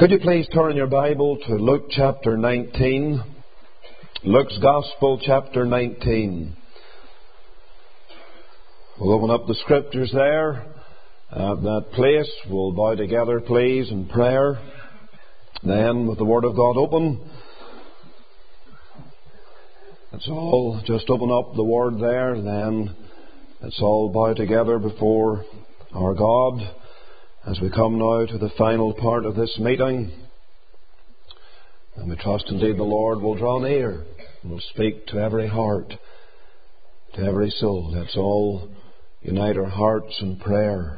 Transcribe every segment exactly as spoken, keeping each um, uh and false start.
Could you please turn your Bible to Luke chapter nineteen? Luke's Gospel chapter nineteen. We'll open up the Scriptures there. At that place, we'll bow together, please, in prayer. Then, with the Word of God open, let's all just open up the Word there. Then, let's all bow together before our God as we come now to the final part of this meeting. And we trust indeed the Lord will draw near and will speak to every heart, to every soul. Let's all unite our hearts in prayer.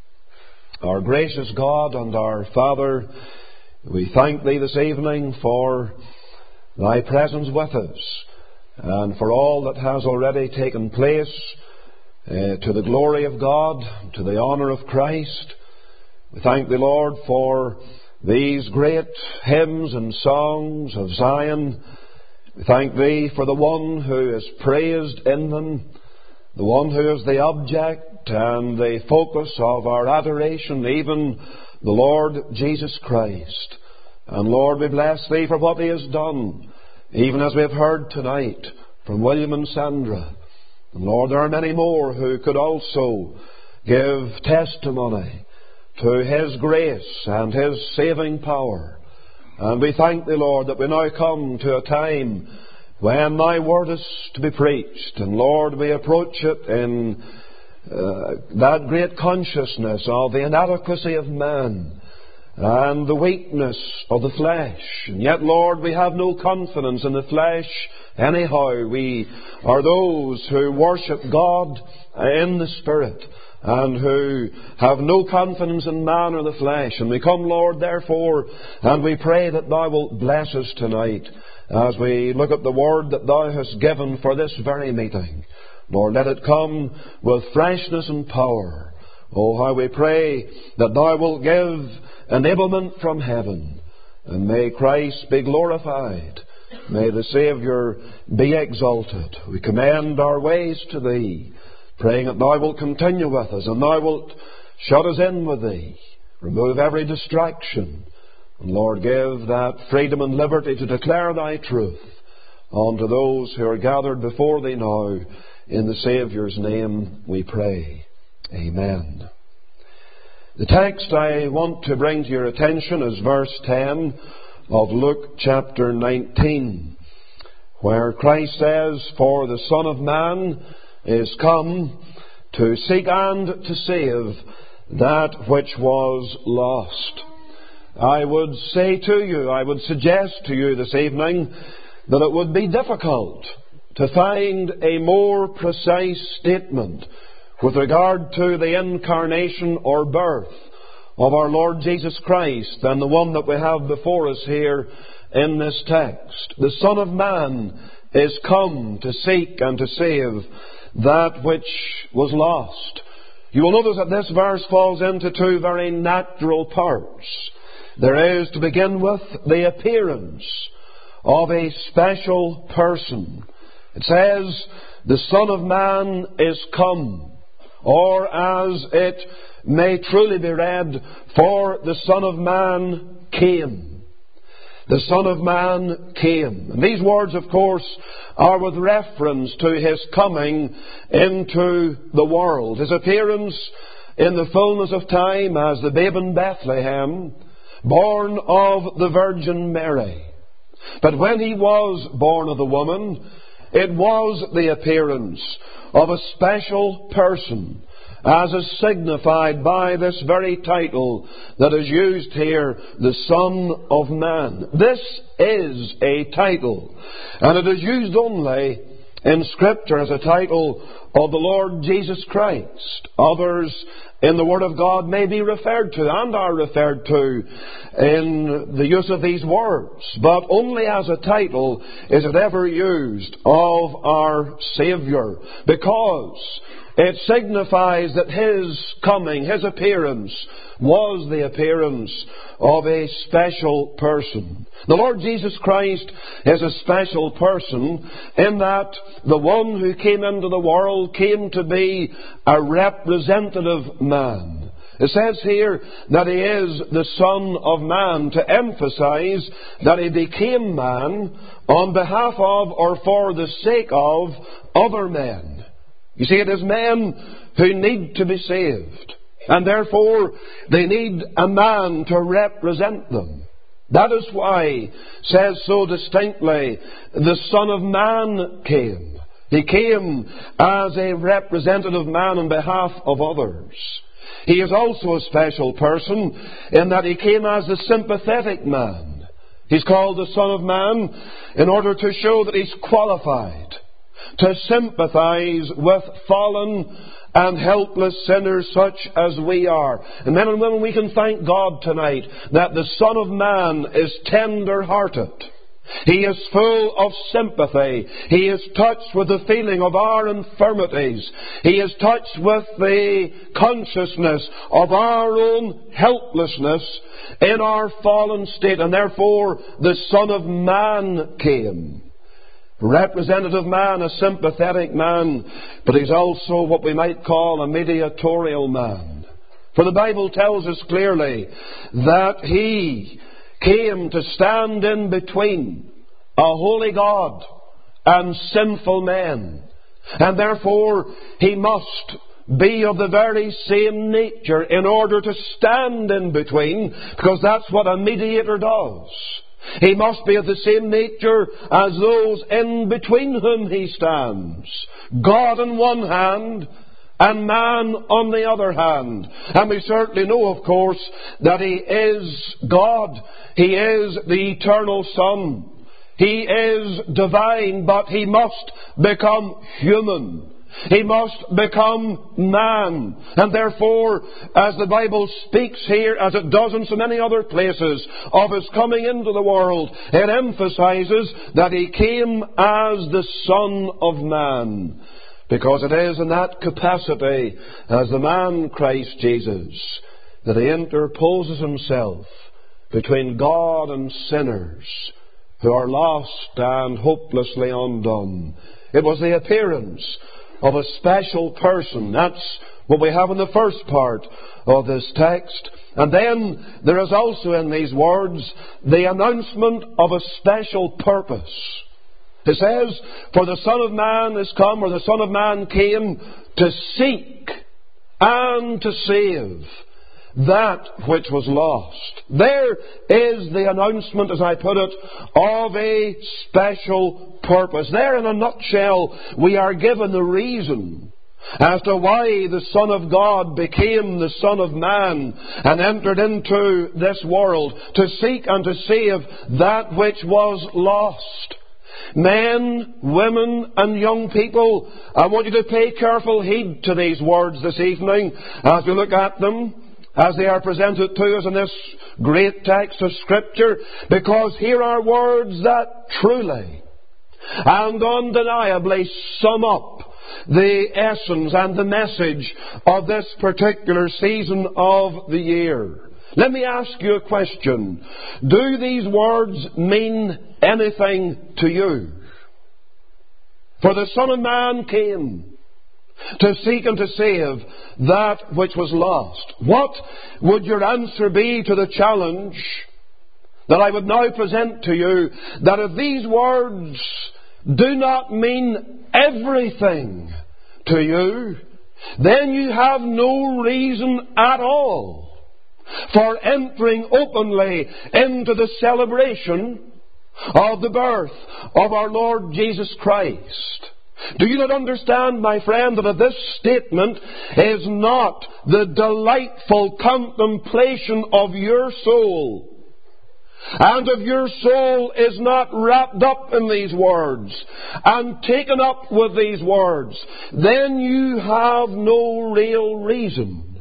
Our gracious God and our Father, we thank Thee this evening for Thy presence with us and for all that has already taken place uh, to the glory of God, to the honour of Christ. We thank Thee, Lord, for these great hymns and songs of Zion. We thank Thee for the one who is praised in them, the one who is the object and the focus of our adoration, even the Lord Jesus Christ. And Lord, we bless Thee for what He has done, even as we have heard tonight from William and Sandra. And Lord, there are many more who could also give testimony to His grace and His saving power. And we thank Thee, Lord, that we now come to a time when Thy Word is to be preached. And Lord, we approach it in uh, that great consciousness of the inadequacy of man and the weakness of the flesh. And yet, Lord, we have no confidence in the flesh anyhow. We are those who worship God in the Spirit, and who have no confidence in man or the flesh. And we come, Lord, therefore, and we pray that Thou wilt bless us tonight as we look at the word that Thou hast given for this very meeting. Lord, let it come with freshness and power. Oh, how we pray that Thou wilt give enablement from heaven, and may Christ be glorified. May the Saviour be exalted. We commend our ways to Thee, praying that Thou wilt continue with us, and Thou wilt shut us in with Thee. Remove every distraction. And Lord, give that freedom and liberty to declare Thy truth unto those who are gathered before Thee now. In the Saviour's name we pray. Amen. The text I want to bring to your attention is verse ten of Luke chapter nineteen, where Christ says, "For the Son of Man is come to seek and to save that which was lost." I would say to you, I would suggest to you this evening that it would be difficult to find a more precise statement with regard to the incarnation or birth of our Lord Jesus Christ than the one that we have before us here in this text. The Son of Man is come to seek and to save that which was lost. You will notice that this verse falls into two very natural parts. There is, to begin with, the appearance of a special person. It says, "The Son of Man is come," or as it may truly be read, "For the Son of Man came." The Son of Man came. And these words, of course, are with reference to His coming into the world. His appearance in the fullness of time as the babe in Bethlehem, born of the Virgin Mary. But when He was born of the woman, it was the appearance of a special person, as is signified by this very title that is used here, the Son of Man. This is a title, and it is used only in Scripture as a title of the Lord Jesus Christ. Others in the Word of God may be referred to and are referred to in the use of these words, but only as a title is it ever used of our Saviour, because it signifies that His coming, His appearance, was the appearance of a special person. The Lord Jesus Christ is a special person in that the one who came into the world came to be a representative man. It says here that He is the Son of Man, to emphasize that He became man on behalf of, or for the sake of, other men. You see, it is men who need to be saved, and therefore they need a man to represent them. That is why it says so distinctly, the Son of Man came. He came as a representative man on behalf of others. He is also a special person in that He came as a sympathetic man. He's called the Son of Man in order to show that He's qualified to sympathize with fallen and helpless sinners such as we are. And men and women, we can thank God tonight that the Son of Man is tender-hearted. He is full of sympathy. He is touched with the feeling of our infirmities. He is touched with the consciousness of our own helplessness in our fallen state. And therefore, the Son of Man came. Representative man, a sympathetic man, but He's also what we might call a mediatorial man. For the Bible tells us clearly that He came to stand in between a holy God and sinful men. And therefore, He must be of the very same nature in order to stand in between, because that's what a mediator does. He must be of the same nature as those in between whom He stands. God on one hand and man on the other hand. And we certainly know, of course, that He is God. He is the eternal Son. He is divine, but He must become human. He must become man. And therefore, as the Bible speaks here, as it does in so many other places, of His coming into the world, it emphasizes that He came as the Son of Man. Because it is in that capacity, as the man Christ Jesus, that He interposes Himself between God and sinners who are lost and hopelessly undone. It was the appearance of a special person. That's what we have in the first part of this text. And then there is also in these words the announcement of a special purpose. It says, for the Son of Man is come, or the Son of Man came to seek and to save that which was lost. There is the announcement, as I put it, of a special purpose. There, in a nutshell, we are given the reason as to why the Son of God became the Son of Man and entered into this world to seek and to save that which was lost. Men, women and young people, I want you to pay careful heed to these words this evening as we look at them, as they are presented to us in this great text of Scripture, because here are words that truly and undeniably sum up the essence and the message of this particular season of the year. Let me ask you a question. Do these words mean anything to you? For the Son of Man came to seek and to save that which was lost. What would your answer be to the challenge that I would now present to you, that if these words do not mean everything to you, then you have no reason at all for entering openly into the celebration of the birth of our Lord Jesus Christ? Do you not understand, my friend, that if this statement is not the delightful contemplation of your soul, and if your soul is not wrapped up in these words and taken up with these words, then you have no real reason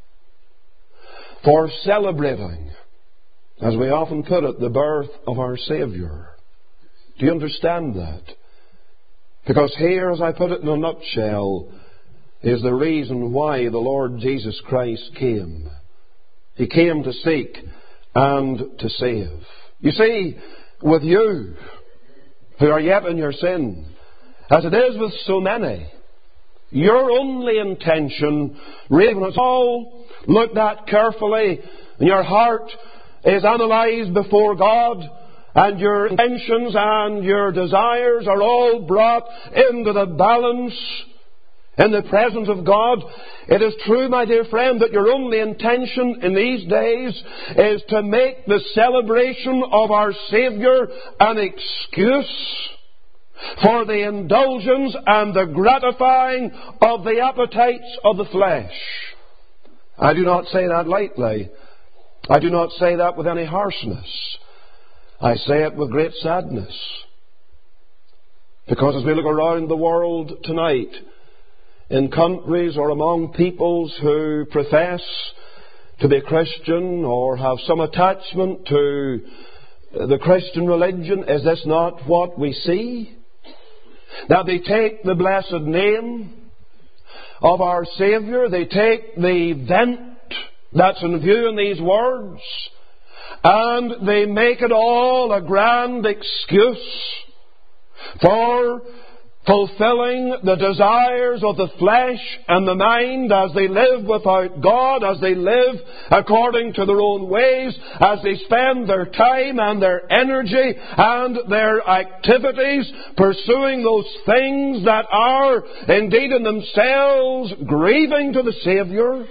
for celebrating, as we often put it, the birth of our Saviour. Do you understand that? Because here, as I put it in a nutshell, is the reason why the Lord Jesus Christ came. He came to seek and to save. You see, with you who are yet in your sin, as it is with so many, your only intention, really, when it's all looked at carefully, and your heart is analysed before God, and your intentions and your desires are all brought into the balance in the presence of God, it is true, my dear friend, that your only intention in these days is to make the celebration of our Saviour an excuse for the indulgence and the gratifying of the appetites of the flesh. I do not say that lightly. I do not say that with any harshness. I say it with great sadness. Because as we look around the world tonight, in countries or among peoples who profess to be Christian or have some attachment to the Christian religion, is this not what we see? That they take the blessed name of our Saviour, they take the event that's in view in these words, and they make it all a grand excuse for fulfilling the desires of the flesh and the mind as they live without God, as they live according to their own ways, as they spend their time and their energy and their activities pursuing those things that are indeed in themselves grieving to the Saviour.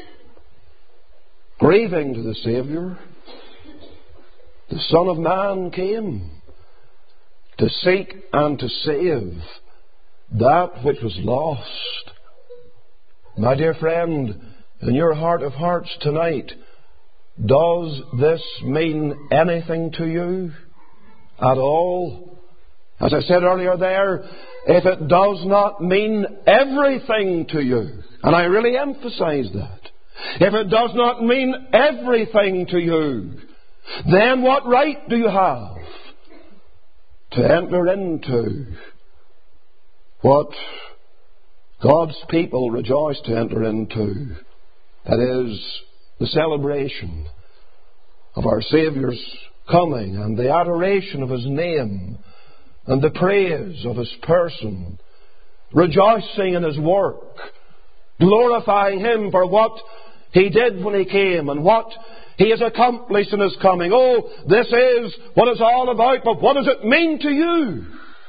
Grieving to the Saviour. The Son of Man came to seek and to save that which was lost. My dear friend, in your heart of hearts tonight, does this mean anything to you at all? As I said earlier there, if it does not mean everything to you, and I really emphasize that, if it does not mean everything to you, then what right do you have to enter into what God's people rejoice to enter into? That is the celebration of our Saviour's coming and the adoration of His name and the praise of His person, rejoicing in His work, glorifying Him for what He did when He came and what He has accomplished in His coming. Oh, this is what it's all about, but what does it mean to you?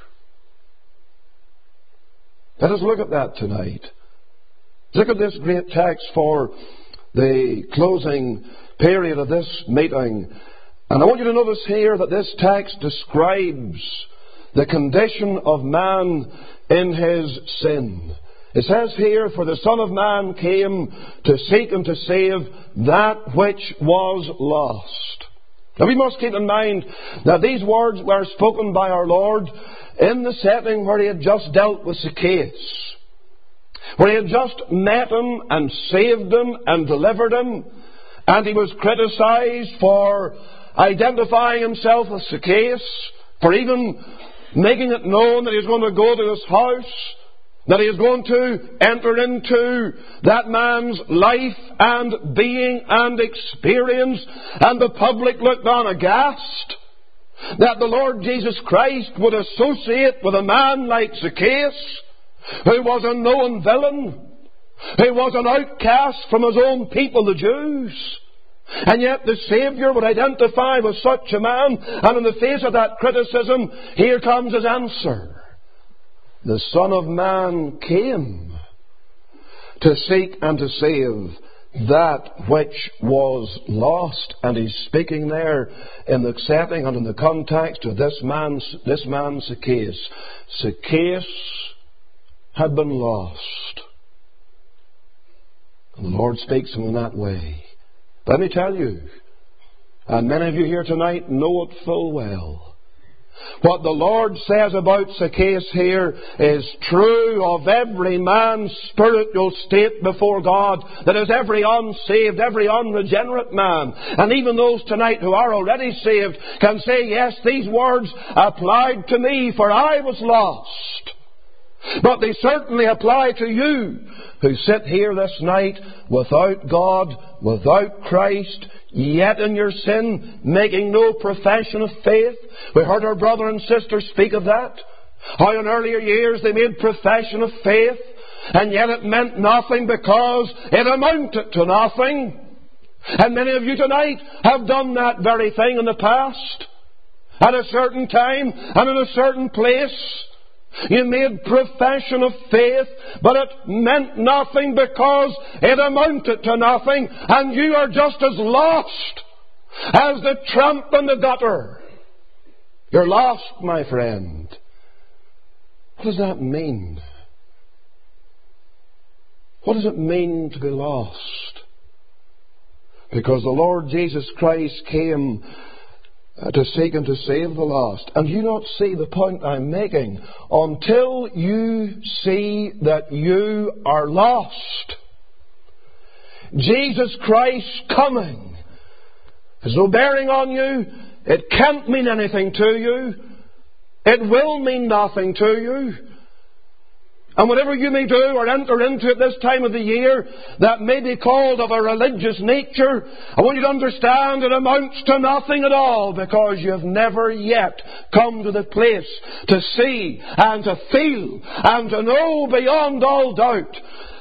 Let us look at that tonight. Look at this great text for the closing period of this meeting. And I want you to notice here that this text describes the condition of man in his sin. It says here, for the Son of Man came to seek and to save that which was lost. Now we must keep in mind that these words were spoken by our Lord in the setting where He had just dealt with Zacchaeus, where He had just met him and saved him and delivered him, and he was criticized for identifying himself with Zacchaeus, for even making it known that he was going to go to his house, that he is going to enter into that man's life and being and experience. And the public looked on aghast that the Lord Jesus Christ would associate with a man like Zacchaeus, who was a known villain, who was an outcast from his own people, the Jews. And yet the Saviour would identify with such a man, and in the face of that criticism, here comes His answer. The Son of Man came to seek and to save that which was lost. And He's speaking there in the setting and in the context of this man, this man Zacchaeus. Zacchaeus had been lost. And the Lord speaks to him in that way. Let me tell you, and many of you here tonight know it full well, what the Lord says about Zacchaeus here is true of every man's spiritual state before God. That is, every unsaved, every unregenerate man. And even those tonight who are already saved can say, yes, these words applied to me, for I was lost. But they certainly apply to you who sit here this night without God, without Christ, yet in your sin, making no profession of faith. We heard our brother and sister speak of that. How in earlier years they made profession of faith, And yet it meant nothing because it amounted to nothing. And many of you tonight have done that very thing in the past. At a certain time and in a certain place. You made profession of faith, but it meant nothing because it amounted to nothing. And you are just as lost as the tramp in the gutter. You're lost, my friend. What does that mean? What does it mean to be lost? Because the Lord Jesus Christ came to seek and to save the lost. And you not see the point I'm making. Until you see that you are lost, Jesus Christ's coming has no bearing on you. It can't mean anything to you. It will mean nothing to you. And whatever you may do or enter into at this time of the year that may be called of a religious nature, I want you to understand it amounts to nothing at all, because you have never yet come to the place to see and to feel and to know beyond all doubt,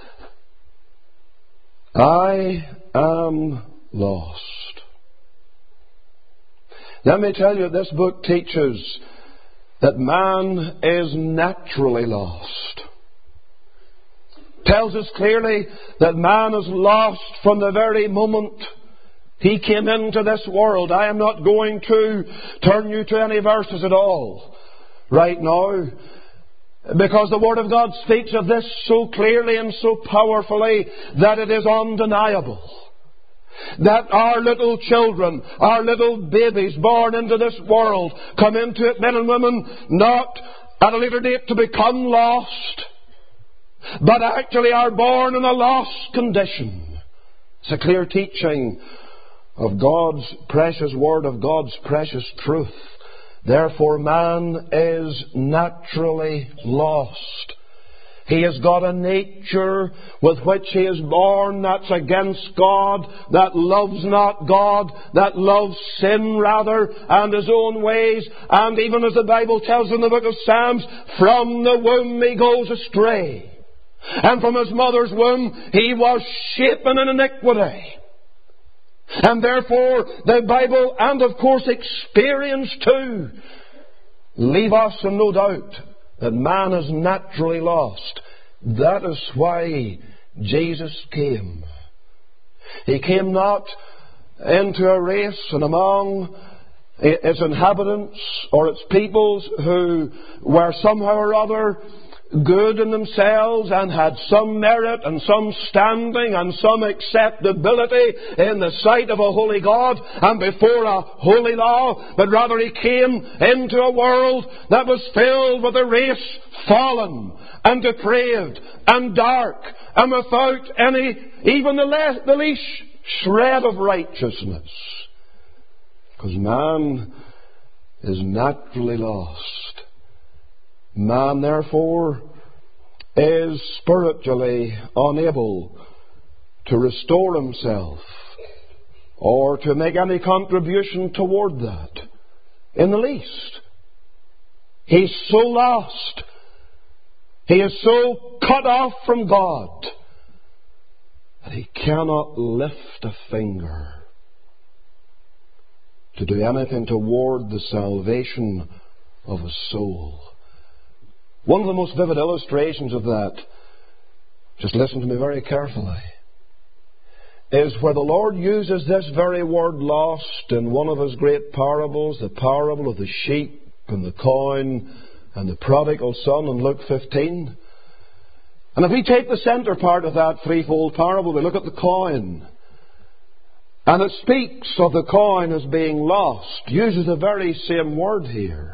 I am lost. Let me tell you, this book teaches that man is naturally lost. Tells us clearly that man is lost from the very moment he came into this world. I am not going to turn you to any verses at all right now, because the Word of God speaks of this so clearly and so powerfully that it is undeniable. That our little children, our little babies born into this world, come into it, men and women, not at a later date to become lost, but actually are born in a lost condition. It's a clear teaching of God's precious Word, of God's precious truth. Therefore, man is naturally lost. He has got a nature with which he is born that's against God, that loves not God, that loves sin rather, and his own ways. And even as the Bible tells in the book of Psalms, from the womb he goes astray. And from his mother's womb he was shapen in iniquity. And therefore the Bible, and of course experience too, leave us in no doubt that man is naturally lost. That is why Jesus came. He came not into a race and among its inhabitants or its peoples who were somehow or other good in themselves and had some merit and some standing and some acceptability in the sight of a holy God and before a holy law, but rather he came into a world that was filled with a race fallen and depraved and dark and without any, even the, le- the least shred of righteousness. Because man is naturally lost. Man, therefore, is spiritually unable to restore himself or to make any contribution toward that in the least. He's so lost. He is so cut off from God that he cannot lift a finger to do anything toward the salvation of his soul. One of the most vivid illustrations of that, just listen to me very carefully, is where the Lord uses this very word lost in one of his great parables, the parable of the sheep and the coin and the prodigal son in Luke fifteen. And if we take the centre part of that threefold parable, we look at the coin. And it speaks of the coin as being lost, uses the very same word here.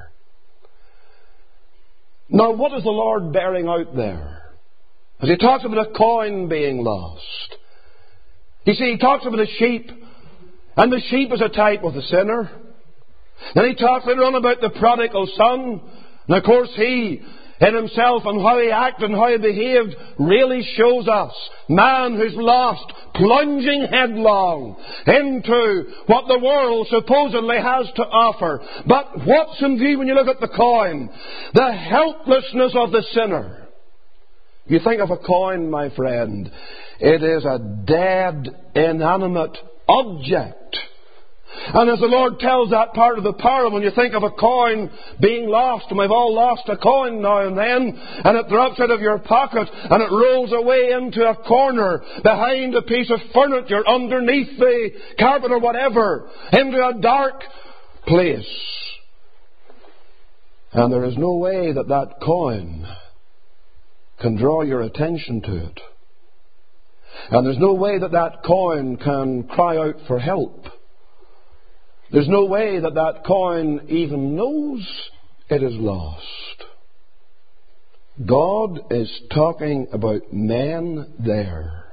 Now, what is the Lord bearing out there? As he talks about a coin being lost. You see, he talks about a sheep, and the sheep is a type of the sinner. Then he talks later on about the prodigal son, and of course he, in himself and how he acted and how he behaved, really shows us man who's lost, plunging headlong into what the world supposedly has to offer. But what's in view when you look at the coin? The helplessness of the sinner. You think of a coin, my friend. It is a dead, inanimate object. And as the Lord tells that part of the parable, when you think of a coin being lost, and we've all lost a coin now and then, and it drops out of your pocket, and it rolls away into a corner, behind a piece of furniture, underneath the carpet or whatever, into a dark place. And there is no way that that coin can draw your attention to it. And there's no way that that coin can cry out for help. There's no way that that coin even knows it is lost. God is talking about men there.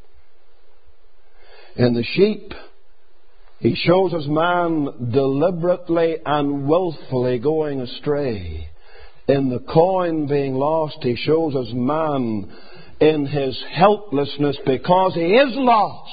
In the sheep, He shows us man deliberately and willfully going astray. In the coin being lost, He shows us man in his helplessness because he is lost.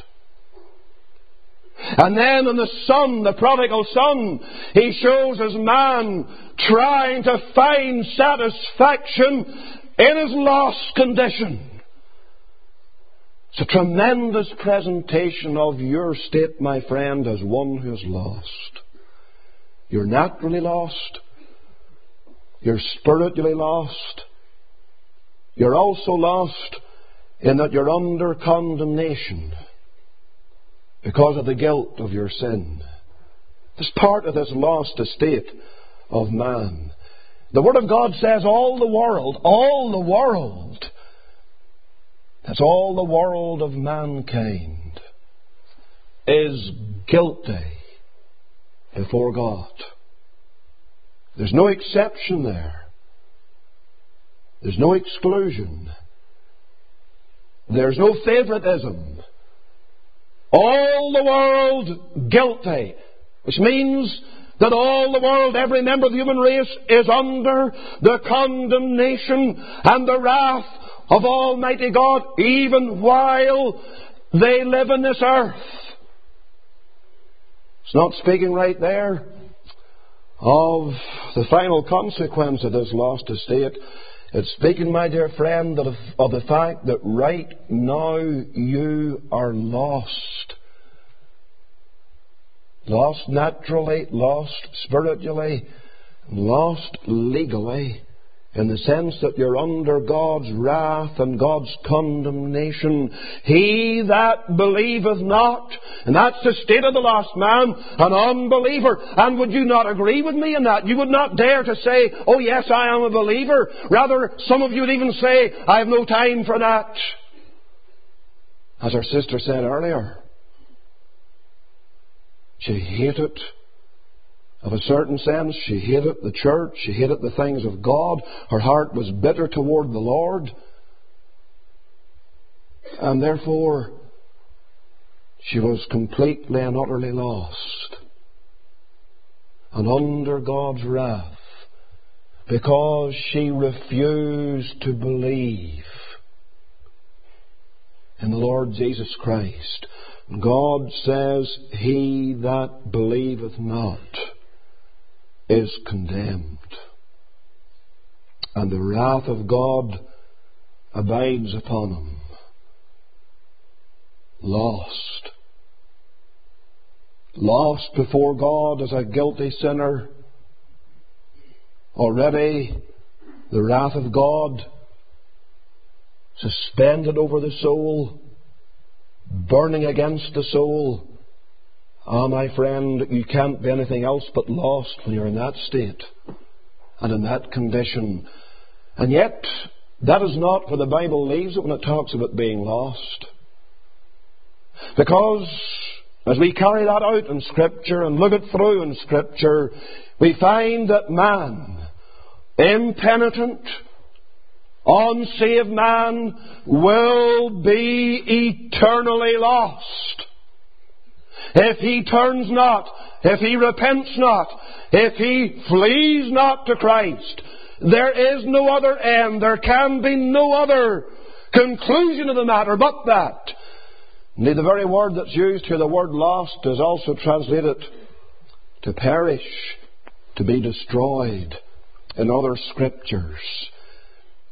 And then in the son, the prodigal son, He shows us man trying to find satisfaction in his lost condition. It's a tremendous presentation of your state, my friend, as one who is lost. You're naturally lost. You're spiritually lost. You're also lost in that you're under condemnation because of the guilt of your sin. It's part of this lost estate of man. The Word of God says all the world, all the world, that's all the world of mankind, is guilty before God. There's no exception there. There's no exclusion. There's no favoritism. All the world guilty, which means that all the world, every member of the human race, is under the condemnation and the wrath of Almighty God, even while they live in this earth. It's not speaking right there of the final consequence of this lost estate. It's speaking, my dear friend, of, of the fact that right now you are lost. Lost naturally, lost spiritually, lost legally, in the sense that you're under God's wrath and God's condemnation. He that believeth not, and that's the state of the lost man, an unbeliever. And would you not agree with me in that? You would not dare to say, oh yes, I am a believer. Rather, some of you would even say, I have no time for that. As our sister said earlier, she hated, of a certain sense, she hated the church, she hated the things of God. Her heart was bitter toward the Lord. And therefore, she was completely and utterly lost and under God's wrath because she refused to believe in the Lord Jesus Christ. God says, he that believeth not is condemned, and the wrath of God abides upon him. Lost. Lost before God as a guilty sinner. Already the wrath of God suspended over the soul, burning against the soul. Ah, my friend, you can't be anything else but lost when you're in that state and in that condition. And yet, that is not where the Bible leaves it when it talks about being lost. Because as we carry that out in Scripture and look it through in Scripture, we find that man, impenitent, unsaved man, will be eternally lost. If he turns not, if he repents not, if he flees not to Christ, there is no other end. There can be no other conclusion of the matter but that. Indeed, the very word that's used here, the word lost, is also translated to perish, to be destroyed in other Scriptures.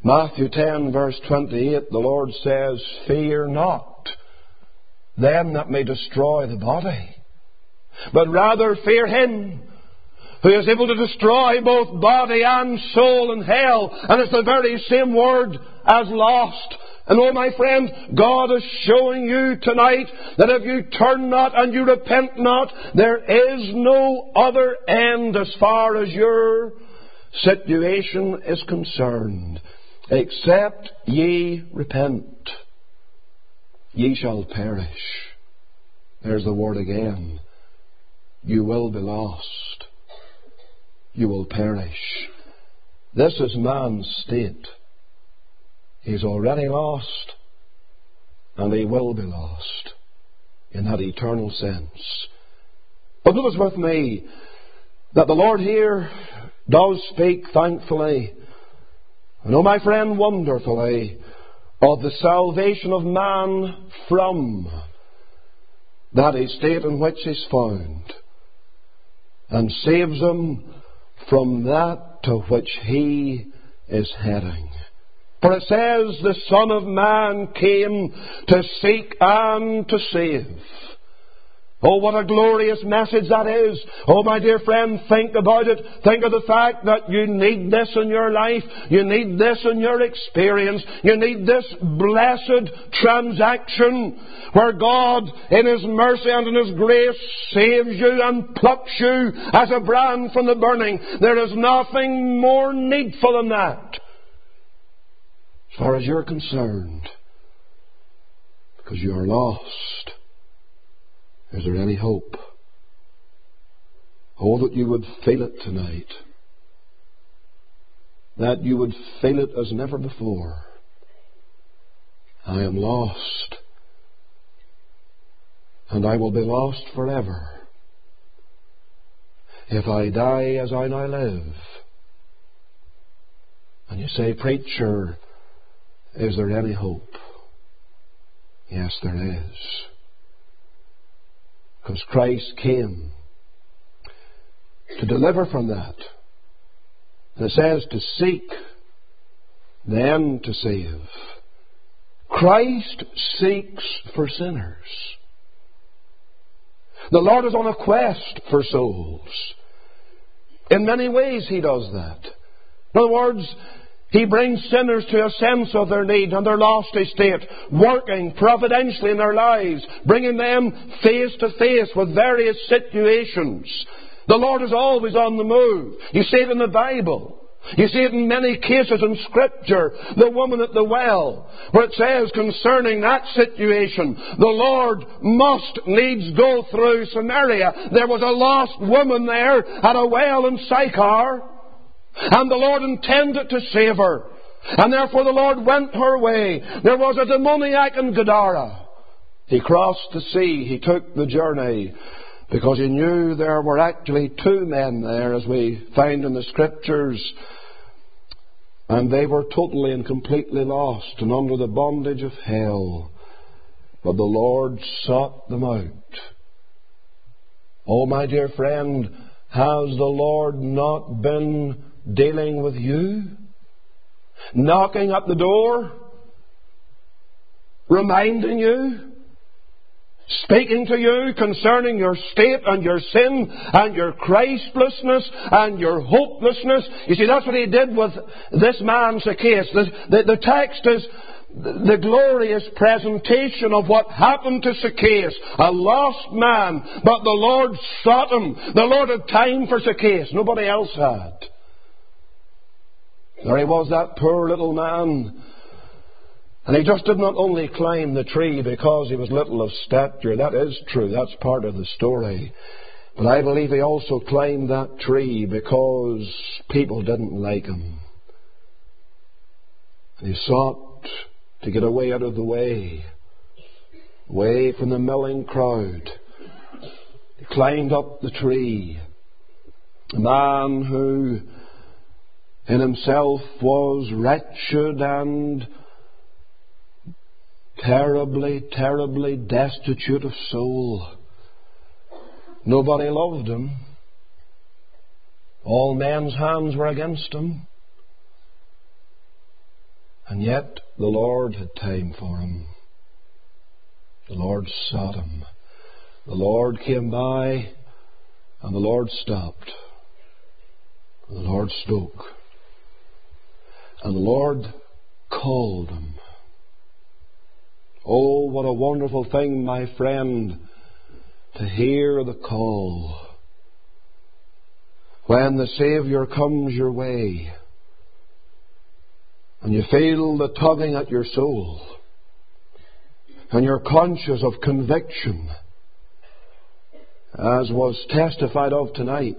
Matthew ten verse twenty-eight, the Lord says, "Fear not them that may destroy the body, but rather fear Him who is able to destroy both body and soul in hell." And it's the very same word as lost. And oh my friend, God is showing you tonight that if you turn not and you repent not, there is no other end as far as your situation is concerned. Except ye repent, ye shall perish. There's the word again. You will be lost. You will perish. This is man's state. He's already lost, and he will be lost in that eternal sense. But notice with me that the Lord here does speak, thankfully, and oh my friend, wonderfully, of the salvation of man from that estate in which he's found, and saves him from that to which he is heading. For it says, the Son of Man came to seek and to save. Oh, what a glorious message that is. Oh, my dear friend, think about it. Think of the fact that you need this in your life. You need this in your experience. You need this blessed transaction where God, in His mercy and in His grace, saves you and plucks you as a brand from the burning. There is nothing more needful than that, as far as you're concerned, because you are lost. Is there any hope? Oh, that you would feel it tonight. That you would feel it as never before. I am lost, and I will be lost forever if I die as I now live. And you say, "Preacher, is there any hope?" Yes, there is. Because Christ came to deliver from that. And it says to seek, then to save. Christ seeks for sinners. The Lord is on a quest for souls. In many ways He does that. In other words, He brings sinners to a sense of their need and their lost estate, working providentially in their lives, bringing them face to face with various situations. The Lord is always on the move. You see it in the Bible. You see it in many cases in Scripture. The woman at the well, where it says concerning that situation, the Lord must needs go through Samaria. There was a lost woman there at a well in Sychar, and the Lord intended to save her. And therefore the Lord went her way. There was a demoniac in Gadara. He crossed the sea. He took the journey because he knew there were actually two men there, as we find in the Scriptures. And they were totally and completely lost and under the bondage of hell. But the Lord sought them out. Oh, my dear friend, has the Lord not been dealing with you? Knocking at the door? Reminding you? Speaking to you concerning your state and your sin and your Christlessness and your hopelessness? You see, that's what He did with this man Zacchaeus. The, the, the text is the glorious presentation of what happened to Zacchaeus, a lost man, but the Lord sought him. The Lord had time for Zacchaeus. Nobody else had. There he was, that poor little man. And he just did not only climb the tree because he was little of stature. That is true. That's part of the story. But I believe he also climbed that tree because people didn't like him. And he sought to get away out of the way, away from the milling crowd. He climbed up the tree. A man who in himself was wretched and terribly, terribly destitute of soul. Nobody loved him. All men's hands were against him. And yet the Lord had time for him. The Lord sought him. The Lord came by, and the Lord stopped. And the Lord spoke. And the Lord called him. Oh, what a wonderful thing, my friend, to hear the call. When the Saviour comes your way, and you feel the tugging at your soul, and you're conscious of conviction, as was testified of tonight,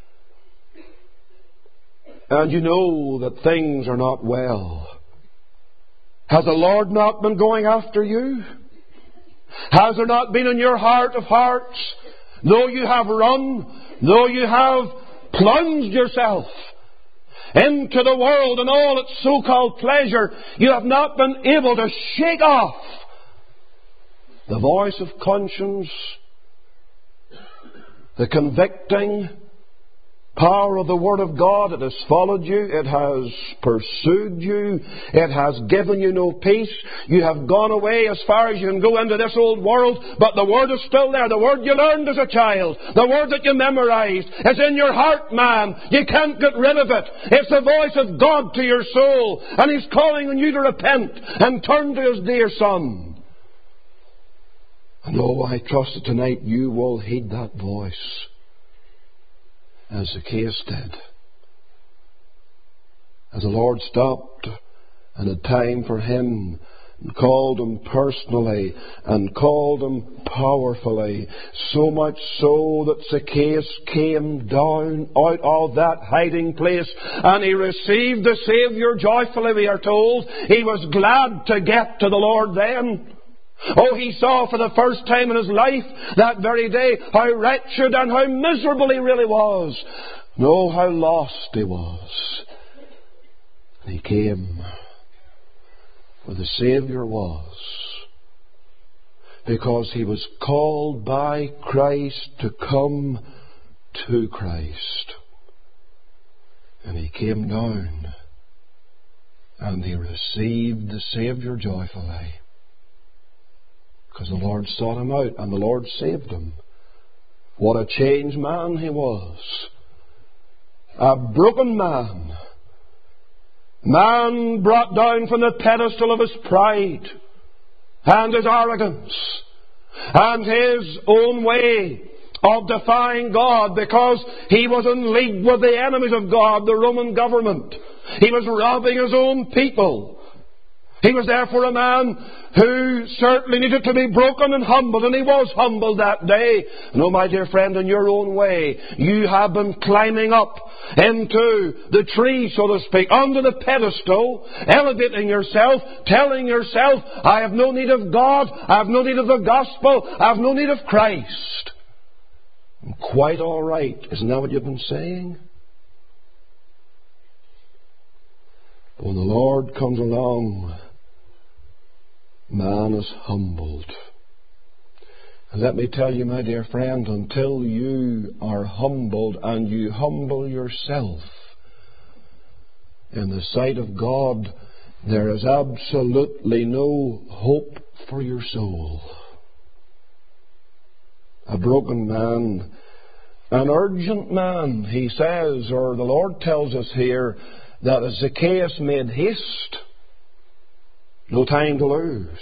and you know that things are not well. Has the Lord not been going after you? Has there not been in your heart of hearts, though you have run, though you have plunged yourself into the world and all its so-called pleasure, you have not been able to shake off the voice of conscience, the convicting power of the Word of God? It has followed you. It has pursued you. It has given you no peace. You have gone away as far as you can go into this old world, but the Word is still there. The Word you learned as a child. The Word that you memorized. It's in your heart, man. You can't get rid of it. It's the voice of God to your soul. And He's calling on you to repent and turn to His dear Son. And oh, I trust that tonight you will heed that voice, as Zacchaeus did. As the Lord stopped and had time for him, and called him personally, and called him powerfully, so much so that Zacchaeus came down out of that hiding place, and he received the Saviour joyfully, we are told. He was glad to get to the Lord then. Oh, he saw for the first time in his life that very day how wretched and how miserable he really was. No, how lost he was. And he came where the Saviour was, because he was called by Christ to come to Christ. And he came down and he received the Saviour joyfully. Because the Lord sought him out and the Lord saved him. What a changed man he was. A broken man. Man brought down from the pedestal of his pride and his arrogance and his own way of defying God, because he was in league with the enemies of God, the Roman government. He was robbing his own people. He was therefore a man who certainly needed to be broken and humbled, and he was humbled that day. And oh, my dear friend, in your own way, you have been climbing up into the tree, so to speak, onto the pedestal, elevating yourself, telling yourself, I have no need of God, I have no need of the gospel, I have no need of Christ. I'm quite all right. Isn't that what you've been saying? But when the Lord comes along, man is humbled. And let me tell you, my dear friend, until you are humbled and you humble yourself in the sight of God, there is absolutely no hope for your soul. A broken man, an urgent man, he says, or the Lord tells us here, that as Zacchaeus made haste, no time to lose.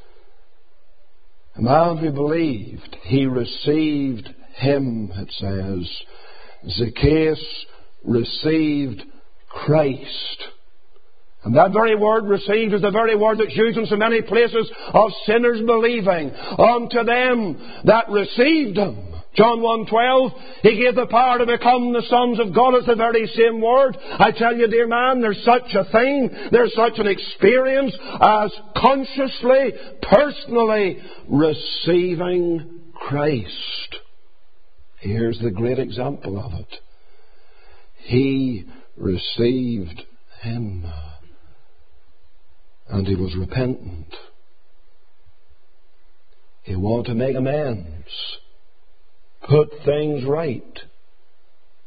A man who believed, he received him, it says. Zacchaeus received Christ. And that very word received is the very word that's used in so many places of sinners believing. Unto them that received him. John one twelve, he gave the power to become the sons of God. It's the very same word. I tell you, dear man, there's such a thing, there's such an experience as consciously, personally receiving Christ. Here's the great example of it. He received him, and he was repentant. He wanted to make amends. Put things right.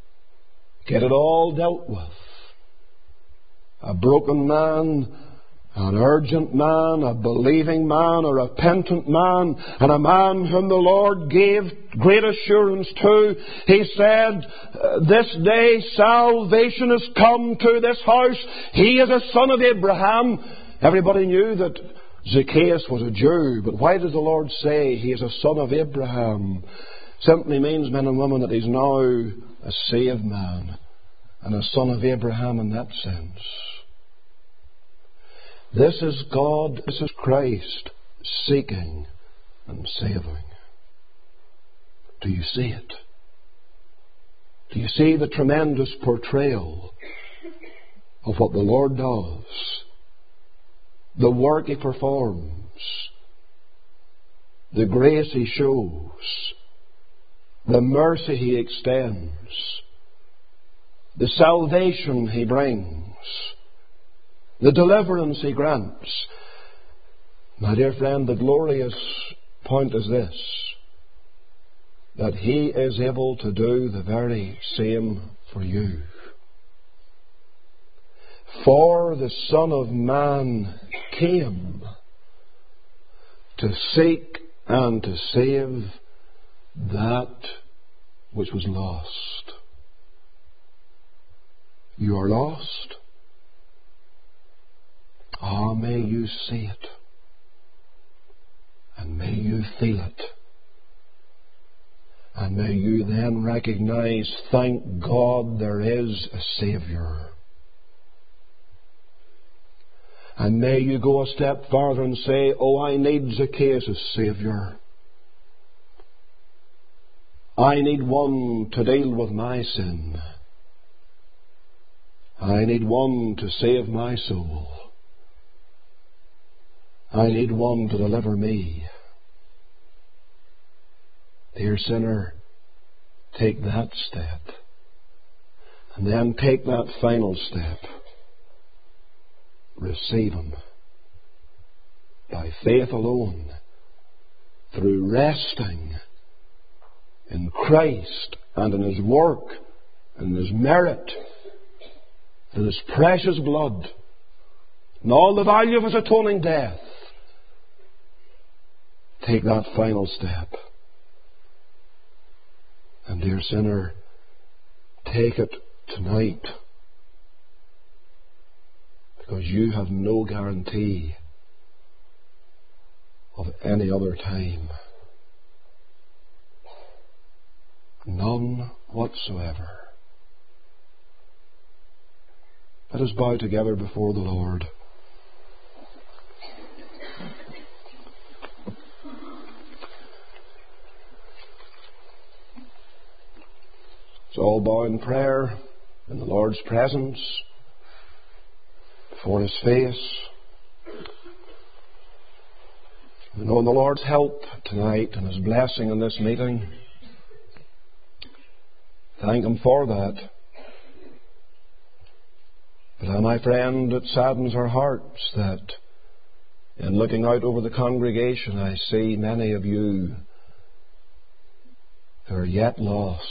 Get it all dealt with. A broken man, An urgent man, a believing man, a repentant man, and a man whom the Lord gave great assurance to. He said, this day salvation has come to this house. He is a son of Abraham. Everybody knew that Zacchaeus was a Jew, but why does the Lord say he is a son of Abraham? Simply means, men and women, that he's now a saved man and a son of Abraham in that sense. This is God, this is Christ seeking and saving. Do you see it? Do you see the tremendous portrayal of what the Lord does? The work He performs, the grace He shows, the mercy He extends, the salvation He brings, the deliverance He grants. My dear friend, the glorious point is this, that He is able to do the very same for you. For the Son of Man came to seek and to save that which was lost. You are lost? Ah, may you see it. And may you feel it. And may you then recognize, thank God there is a Saviour. And may you go a step farther and say, oh, I need Zacchaeus' Saviour. I need one to deal with my sin. I need one to save my soul. I need one to deliver me. Dear sinner, take that step. And then take that final step. Receive Him. By faith alone. Through resting in Christ and in His work and His merit and His precious blood and all the value of His atoning death. Take that final step. And dear sinner, take it tonight. Because you have no guarantee of any other time. None whatsoever. Let us bow together before the Lord. So all bow in prayer in the Lord's presence, before His face. We know the Lord's help tonight and His blessing in this meeting. Thank Him for that. But uh, my friend, it saddens our hearts that in looking out over the congregation I see many of you who are yet lost.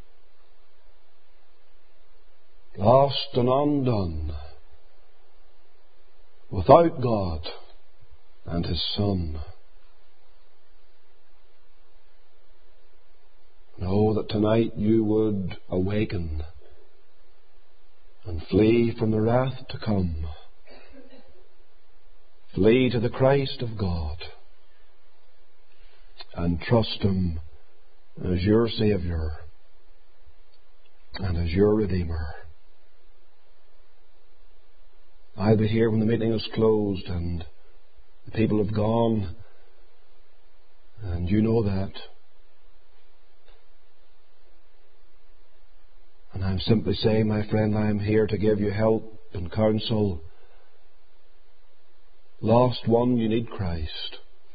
Lost and undone. Without God and His Son. Know that tonight you would awaken and flee from the wrath to come. Flee to the Christ of God and trust Him as your Saviour and as your Redeemer. I'll be here when the meeting is closed and the people have gone, and you know that. And I'm simply saying, my friend, I'm here to give you help and counsel. Lost one, you need Christ.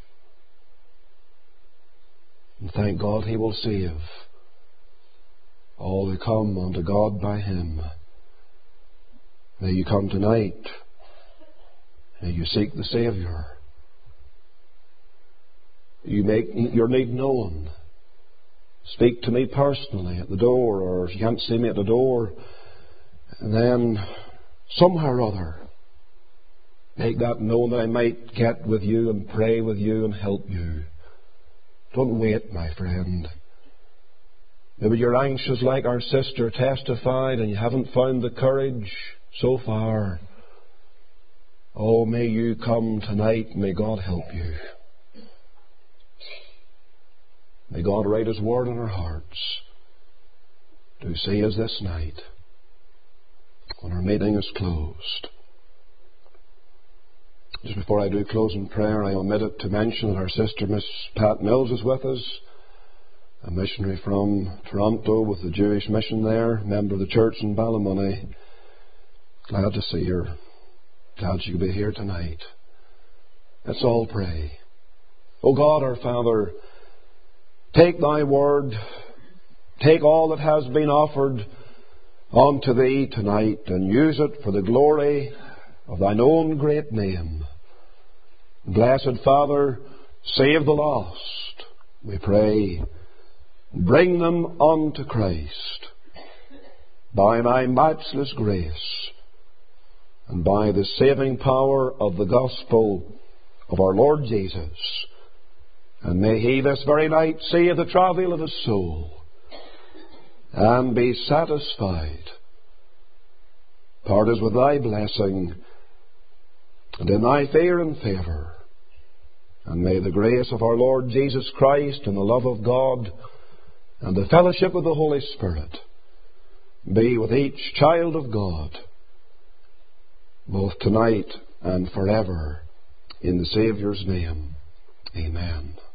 And thank God He will save all who come unto God by Him. May you come tonight. May you seek the Saviour. You make your need known. Speak to me personally at the door, or if you can't see me at the door, and then somehow or other Make that known that I might get with you and pray with you and help you. Don't wait, my friend. Maybe you're anxious like our sister testified and you haven't found the courage so far. Oh, may you come tonight. May God help you. May God write His word in our hearts. Do see us this night when our meeting is closed. Just before I do close in prayer, I omitted to mention that our sister Miss Pat Mills is with us, a missionary from Toronto with the Jewish mission there, member of the church in Ballymoney. Glad to see her. Glad she could be here tonight. Let's all pray. O God, our Father, take Thy word, take all that has been offered unto Thee tonight and use it for the glory of Thine own great name. Blessed Father, save the lost, we pray. Bring them unto Christ by Thy matchless grace and by the saving power of the gospel of our Lord Jesus. And may He this very night save the travail of His soul and be satisfied. Part us with Thy blessing and in Thy fear and favour. And may the grace of our Lord Jesus Christ and the love of God and the fellowship of the Holy Spirit be with each child of God, both tonight and forever, in the Saviour's name. Amen.